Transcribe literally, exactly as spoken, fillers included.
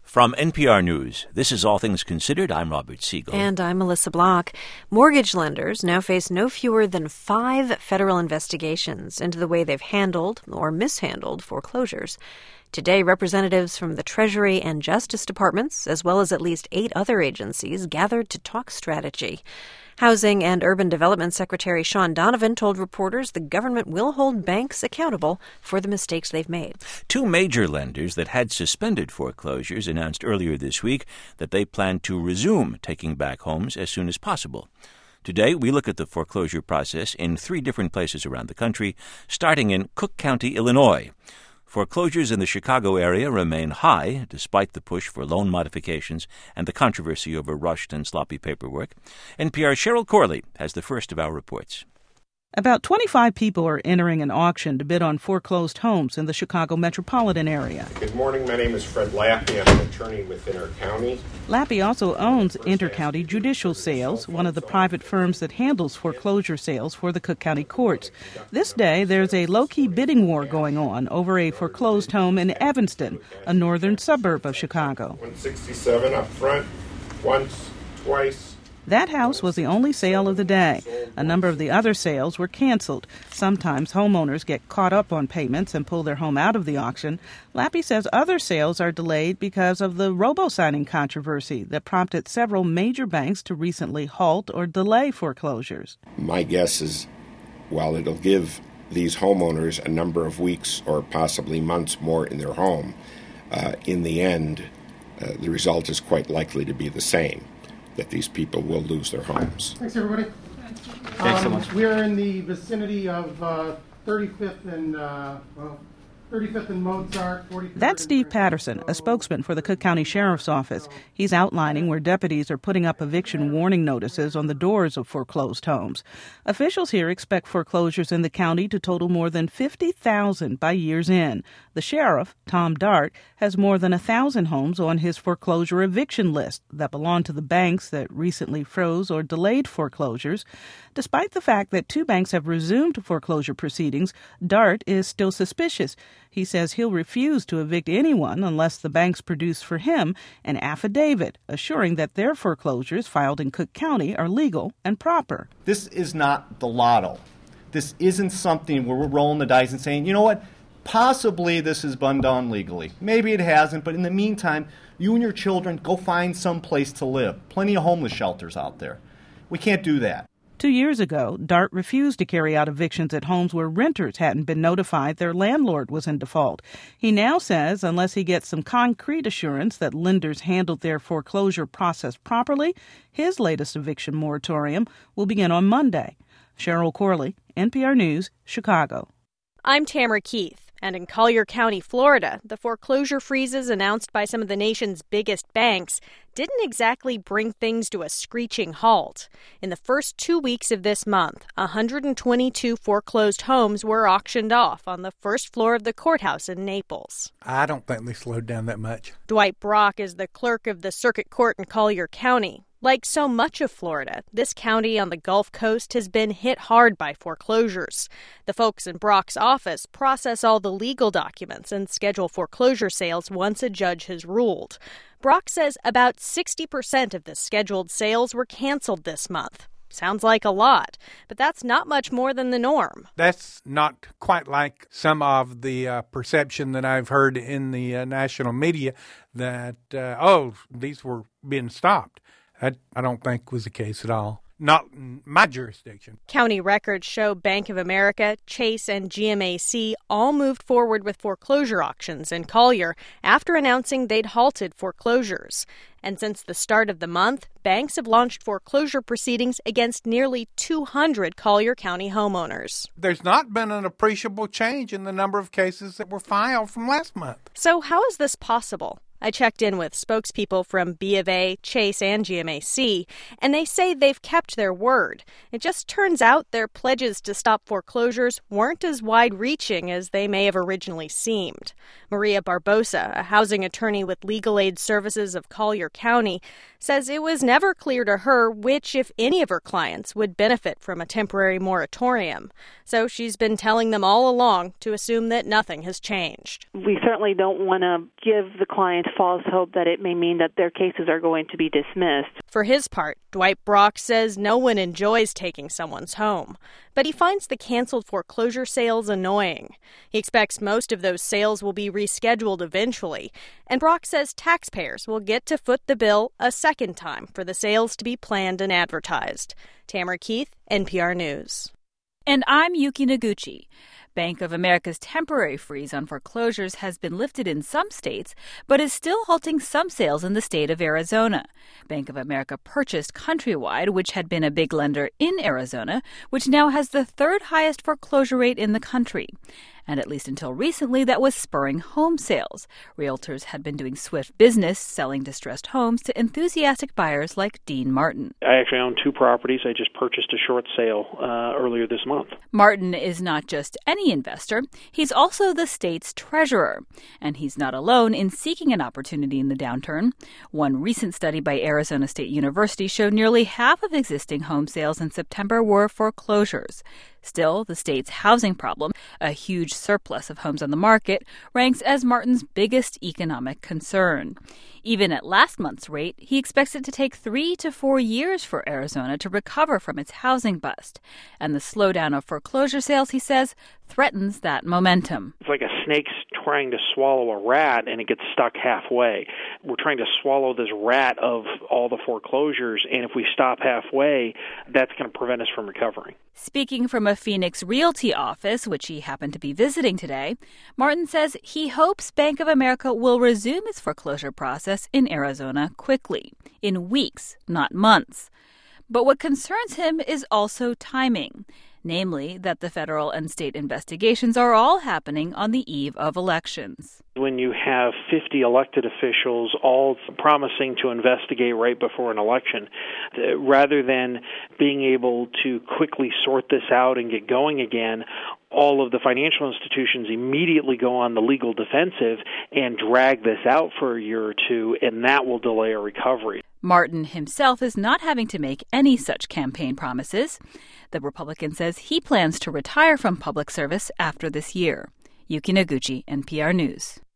From N P R News, this is All Things Considered. I'm Robert Siegel. And I'm Melissa Block. Mortgage lenders now face no fewer than five federal investigations into the way they've handled or mishandled foreclosures. Today, representatives from the Treasury and Justice Departments, as well as at least eight other agencies, gathered to talk strategy. Housing and Urban Development Secretary Sean Donovan told reporters the government will hold banks accountable for the mistakes they've made. Two major lenders that had suspended foreclosures announced earlier this week that they plan to resume taking back homes as soon as possible. Today, we look at the foreclosure process in three different places around the country, starting in Cook County, Illinois. Foreclosures in the Chicago area remain high, despite the push for loan modifications and the controversy over rushed and sloppy paperwork. N P R's Cheryl Corley has the first of our reports. About twenty-five people are entering an auction to bid on foreclosed homes in the Chicago metropolitan area. Good morning. My name is Fred Lappy. I'm an attorney with Intercounty. Lappy also owns Intercounty Judicial Sales, one of the private firms that handles foreclosure sales for the Cook County courts. This day, there's a low-key bidding war going on over a foreclosed home in Evanston, a northern suburb of Chicago. one sixty-seven up front, once, twice. That house was the only sale of the day. A number of the other sales were canceled. Sometimes homeowners get caught up on payments and pull their home out of the auction. Lappy says other sales are delayed because of the robo-signing controversy that prompted several major banks to recently halt or delay foreclosures. My guess is, while it'll give these homeowners a number of weeks or possibly months more in their home, uh, in the end, uh, the result is quite likely to be the same, that these people will lose their homes. Thanks, everybody. Thanks so um, much. We're in the vicinity of uh, thirty-fifth and uh, well, thirty-fifth and Mozart. forty-third That's Steve Patterson, a spokesman for the Cook County Sheriff's Office. He's outlining where deputies are putting up eviction warning notices on the doors of foreclosed homes. Officials here expect foreclosures in the county to total more than fifty thousand by year's end. The sheriff, Tom Dart, has more than one thousand homes on his foreclosure eviction list that belong to the banks that recently froze or delayed foreclosures. Despite the fact that two banks have resumed foreclosure proceedings, Dart is still suspicious. He says he'll refuse to evict anyone unless the banks produce for him an affidavit assuring that their foreclosures filed in Cook County are legal and proper. This is not the lotto. This isn't something where we're rolling the dice and saying, you know what, possibly this has been done legally. Maybe it hasn't, but in the meantime, you and your children go find some place to live. Plenty of homeless shelters out there. We can't do that. Two years ago, Dart refused to carry out evictions at homes where renters hadn't been notified their landlord was in default. He now says unless he gets some concrete assurance that lenders handled their foreclosure process properly, his latest eviction moratorium will begin on Monday. Cheryl Corley, N P R News, Chicago. I'm Tamara Keith. And in Collier County, Florida, the foreclosure freezes announced by some of the nation's biggest banks didn't exactly bring things to a screeching halt. In the first two weeks of this month, one hundred twenty-two foreclosed homes were auctioned off on the first floor of the courthouse in Naples. I don't think they slowed down that much. Dwight Brock is the clerk of the circuit court in Collier County. Like so much of Florida, this county on the Gulf Coast has been hit hard by foreclosures. The folks in Brock's office process all the legal documents and schedule foreclosure sales once a judge has ruled. Brock says about sixty percent of the scheduled sales were canceled this month. Sounds like a lot, but that's not much more than the norm. That's not quite like some of the uh, perception that I've heard in the uh, national media that, uh, oh, these were being stopped. That I don't think was the case at all. Not in my jurisdiction. County records show Bank of America, Chase, and G M A C all moved forward with foreclosure auctions in Collier after announcing they'd halted foreclosures. And since the start of the month, banks have launched foreclosure proceedings against nearly two hundred Collier County homeowners. There's not been an appreciable change in the number of cases that were filed from last month. So how is this possible? I checked in with spokespeople from B of A, Chase, and G M A C, and they say they've kept their word. It just turns out their pledges to stop foreclosures weren't as wide-reaching as they may have originally seemed. Maria Barbosa, a housing attorney with Legal Aid Services of Collier County, says it was never clear to her which, if any, of her clients would benefit from a temporary moratorium. So she's been telling them all along to assume that nothing has changed. We certainly don't want to give the clients false hope that it may mean that their cases are going to be dismissed. For his part, Dwight Brock says no one enjoys taking someone's home, but he finds the canceled foreclosure sales annoying. He expects most of those sales will be rescheduled eventually, and Brock says taxpayers will get to foot the bill a second time for the sales to be planned and advertised. Tamara Keith, N P R News. And I'm Yuki Noguchi. Bank of America's temporary freeze on foreclosures has been lifted in some states, but is still halting some sales in the state of Arizona. Bank of America purchased Countrywide, which had been a big lender in Arizona, which now has the third highest foreclosure rate in the country. And at least until recently, that was spurring home sales. Realtors had been doing swift business, selling distressed homes to enthusiastic buyers like Dean Martin. I actually own two properties. I just purchased a short sale uh, earlier this month. Martin is not just any investor. He's also the state's treasurer. And he's not alone in seeking an opportunity in the downturn. One recent study by Arizona State University showed nearly half of existing home sales in September were foreclosures. Still, the state's housing problem, a huge surplus of homes on the market, ranks as Martin's biggest economic concern. Even at last month's rate, he expects it to take three to four years for Arizona to recover from its housing bust. And the slowdown of foreclosure sales, he says, threatens that momentum. It's like a snake's trying to swallow a rat and it gets stuck halfway. We're trying to swallow this rat of all the foreclosures, and if we stop halfway, that's going to prevent us from recovering. Speaking from a Phoenix Realty office, which he happened to be visiting today, Martin says he hopes Bank of America will resume its foreclosure process in Arizona quickly, in weeks, not months. But what concerns him is also timing, namely that the federal and state investigations are all happening on the eve of elections. When you have fifty elected officials all promising to investigate right before an election, rather than being able to quickly sort this out and get going again, all of the financial institutions immediately go on the legal defensive and drag this out for a year or two, and that will delay a recovery. Martin himself is not having to make any such campaign promises. The Republican says he plans to retire from public service after this year. Yuki Noguchi, N P R News.